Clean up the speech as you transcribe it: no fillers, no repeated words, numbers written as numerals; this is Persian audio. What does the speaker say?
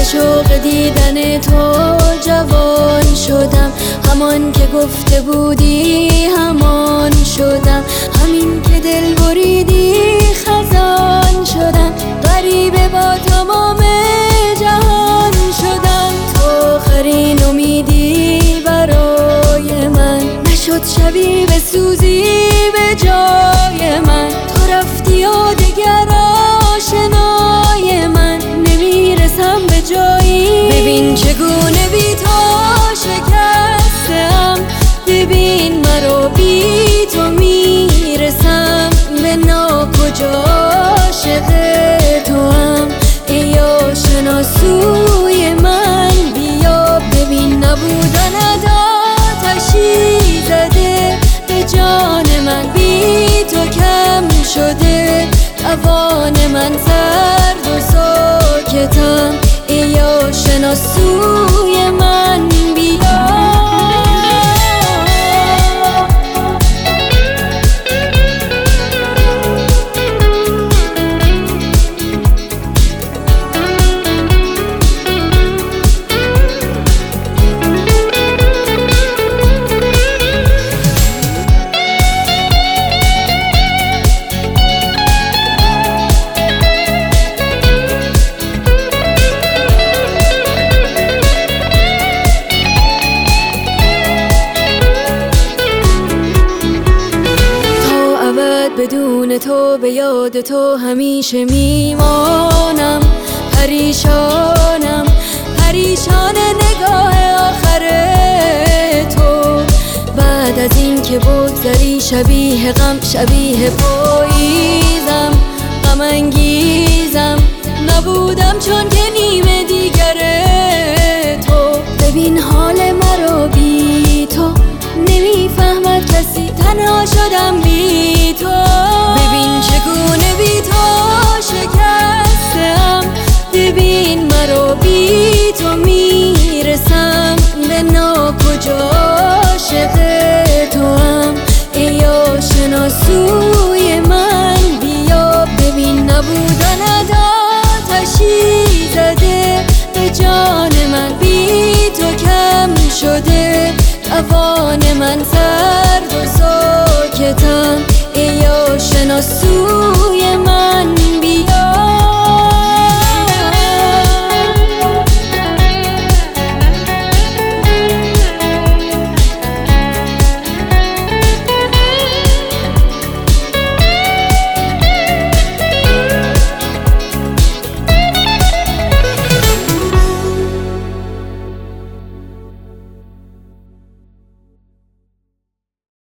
شوق دیدن تو جوان شدم، همان که گفته بودی همان شدم، همین که دل بریدی خزان شدم، غریبه با تمام جهان شدم. تو آخرین امیدی برای من، نشد شبی بسوزی به جای من، تو رفتی و دگر آشنای من، نمیرسم به جایی. ببین چگونه بی تو شکستم، ببین مرا بی تو میرسم به ناکجا. عاشق تو هم ای آشناسوی من، بیا ببین نبودنت آتشی زده به جان من، بی تو کم شده توان من، سرد و ساکتم ای آشناسوی من، بیا. بدون تو به یاد تو همیشه میمانم، پریشانم پریشان نگاه آخر تو. بعد از این که بگذری شبیه غم شبیه پاییزم، غم انگیزم نبودم چون که نیمه دیگر تو. ببین حال مرا بی تو نمیفهمد کسی، تنها شدم بی تو. ببین چگونه بی تو شکستم، ببین مرا بی تو میرسم به ناکجا. عاشق تو هم ای آشناسوی من، بیا ببین نبودنت آتشی زده به جان من، بی تو کم شده توان من، سرد و ساکتم ای آشناسوی